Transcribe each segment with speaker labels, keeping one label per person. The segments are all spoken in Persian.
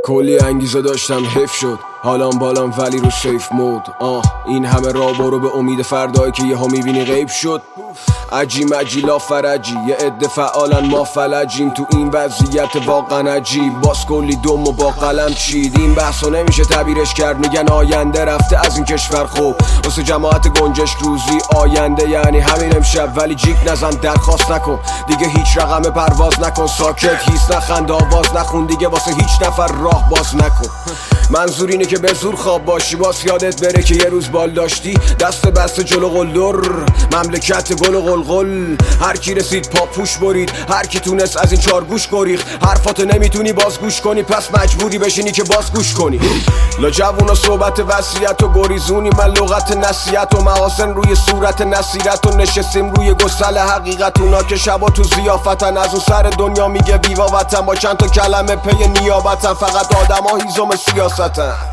Speaker 1: کلی انگیزه داشتم حیف شد حالام بالام ولی رو سیف مود. این همه راه برو به امید فردایی که یهو میبینی غیب شد. عجی مجی لا فرجی یه عده فعالن ما فلجیم تو این وضعیت واقعا عجیب. باز کلی دم و با قلم چید. این بحثو نمیشه تعبیرش کرد، میگن آینده رفته از این کشور. خوب واسه جماعت گنجشک روزی آینده یعنی همین امشب. ولی جیک نزن درخواست نکن دیگه هیچ رقم پرواز نکن. ساکت هیس نخند آواز نخون دیگه واسه هیچ نفر راه باز نکن. منظور اینه که به زور خواب باشی باز یادت بره که یه روز بال داشتی دست بسته جلو قلدر مملکت گل و قلقل. هر کی رسید پاپوش برید، هر کی تونست از این چارگوش گریخت. حرفاتو نمیتونی باز گوش کنی پس مجبوری بشینی که باز گوش کنی. لا جوونا صحبت وصیت و گریزونی، من لغت نصیحت و محاسن روی صورت نصیرت و نشستیم روی گسل حقیقت. اونا که شبا تو ضیافتن از اون سر دنیا میگه بیوا وطن با چند تا کلمه پی نیابتن. فقط آدما هیزم سیاستن.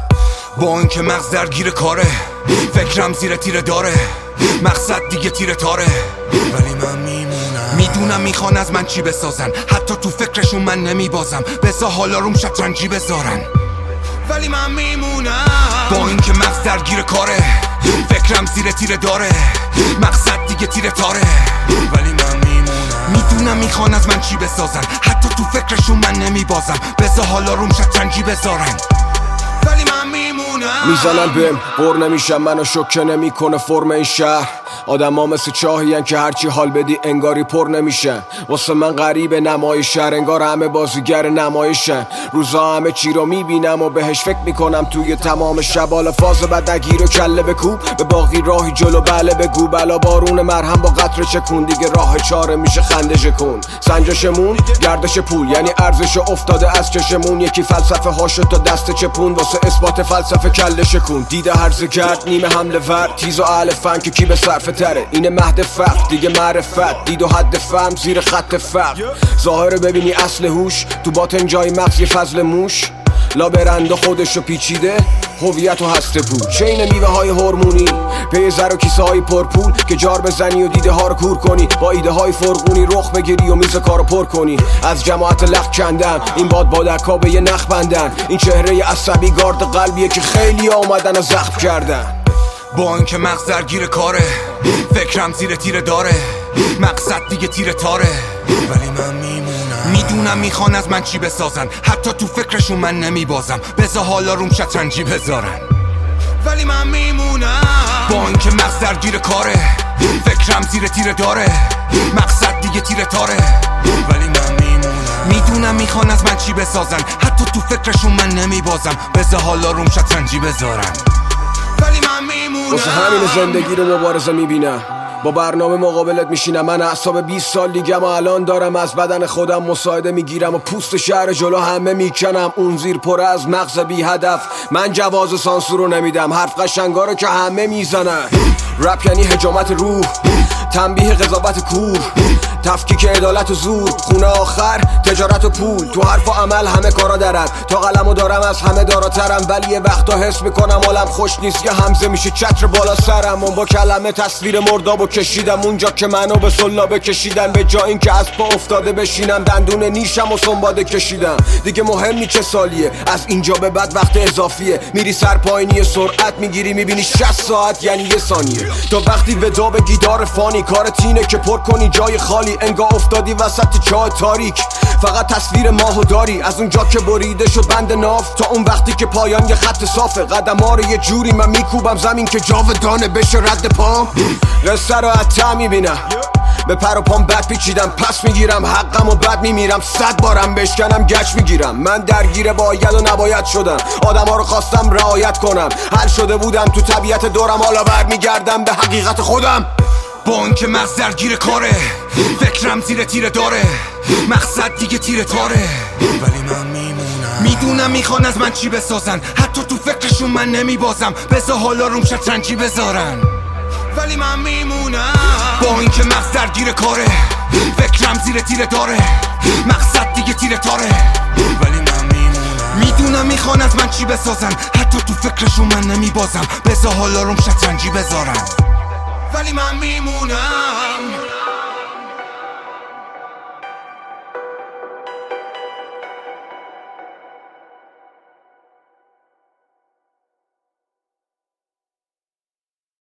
Speaker 2: با اینکه مغز درگیر کاره فکرم زیر تیره داره مقصد دیگه تیره تاره ولی من میدونم میخوان از من چی بسازن. حتی تو فکرشون من نمیبازم بذار حالا روم شطرنجی بذارن ولی من میمونم. با اینکه مغز درگیر کاره فکرم زیر تیره داره مقصد دیگه تیره تاره ولی من میدونم میخوان از من چی بسازن. حتی تو فکرشون من نمیبازم بذار حالا روم شطرنجی بذارن ولی من میمونم.
Speaker 1: میزنن بهم بر نمیشم منو شوکه نمیکنه فرم این شهر. آدم ها مثل چاهیان که هرچی حال بدی انگاری پر نمیشن. واسه من غریب نمایش شهر انگار همه بازیگر نمایشن. روزا همه چی رو میبینم و بهش فکر میکنم توی تمام شب. حالا فاز بد نگیر و کله بکوب به باقی راهی جلو بله بگو. بلا بارون مرهم با قطره چکون دیگه راه چاره میشه خنده کن. سنجشمون گردش پول یعنی ارزش افتاده از چشمون. یکی فلسفه هاشو تا دست چپون واسه اثبات فلسفه کله شکون. دیده هرزه کرد نیمه حمله ور تیز و اهل فن که کی به صرفه تره. اینه مهد فقر دیگه معرفت دید و حد فهم زیر خط فقر. ظاهره ببینی اصل هوش تو باطن جای مغز یه فضل موش. لا برنده خودشو پیچیده هویت و هسته بود. چین میوه های هورمونی پی زر و کیسه های پرپول که جار بزنی و دیده ها رو کور کنی. با ایده های فرقونی رخ بگیری و میز کارو پر کنی. از جماعت لخ کندن این باد بادکا به یه نخ بندن. این چهره عصبی گارد قلبیه که خیلی اومدن و زخم کردن.
Speaker 2: با اینکه مغز درگیر کاره فکرم زیر تیره داره مقصد دیگه تیره تاره ولی من میدونم میخوان از من چی بسازن. حتی تو فکرشون من نمیبازم بذار حالا روم شطرنجی بذارن ولی من میمونم. با اینکه مغز درگیر کاره فکرم زیر تیره داره مقصد دیگه تیره تاره ولی من میدونم میخوان از من چی بسازن. حتی تو فکرشون من نمیبازم بذار حالا روم شطرنجی بذارن ولی من میمونم.
Speaker 1: واسه همین زندگی رو مبارزه میبینم با برنامه مقابلت میشینم. من اعصاب 20 سال دیگه ما الان دارم از بدن خودم مساعده میگیرم و پوست شهر جلو همه میکنم. اون زیر پر از مغز بی هدف. من جواز سانسور رو نمیدم حرف قشنگا رو که همه میزنن. رپ یعنی حجامت روح تنبیه قضاوت کور تفکیک عدالت و زور. خونه آخر تجارت و پول تو حرف و عمل همه کارا درن. تا قلمو دارم از همه داراترم ولی یه وقتا حس میکنم حالم خوش نیست که همزه میشه چتر بالا سرم. اون با کلمه تصویر مردابو کشیدم اونجا که منو به سلابه کشیدن. به جا این که از پا افتاده بشینم دندون نیشم و سنباده کشیدم. دیگه مهم نی چه سالیه از اینجا به بعد وقت اضافیه. میری سر پایینی سرعت میگیری میبینی 60 ساعت یعنی یه ثانیه. تا وقتی ودا به گیدار فانی کارت اینه که پر کنی جای خالی. انگار افتادی وسط چاه تاریک فقط تصویر ماهو داری. از اونجا که بریده شد بند ناف تا اون وقتی که پایان یه خط صافه. قدم ها رو یه جوری من میکوبم زمین که جاودانه بشه رد پام. قصه رو حتی میبینم به پر و پام بد پیچیدم پس میگیرم حقم و بد میمیرم. 100 بارم بشکنم گچ میگیرم. من درگیر باید و نباید شدم. آدم ها رو خواستم رعایت کنم. حل شده بودم تو طبیعت دورم حالا برمیگردم به حقیقت خودم.
Speaker 2: با اینکه مغز درگیر کاره فکرم زیر تیره داره مقصد دیگه تیره تاره ولی من میدونم میخوان از من چی بسازن. حتی تو فکرشون من نمیبازم بذار حالا روم شطرنجی بذارن ولی من میمونم. با اینکه مغز درگیر کاره فکرم زیر تیره داره مقصد دیگه تیره تاره ولی من میدونم میخوان از من چی بسازن. حتی تو فکرشون من نمیبازم بذار حالا روم شطرنجی بذارن ولی من میمونم.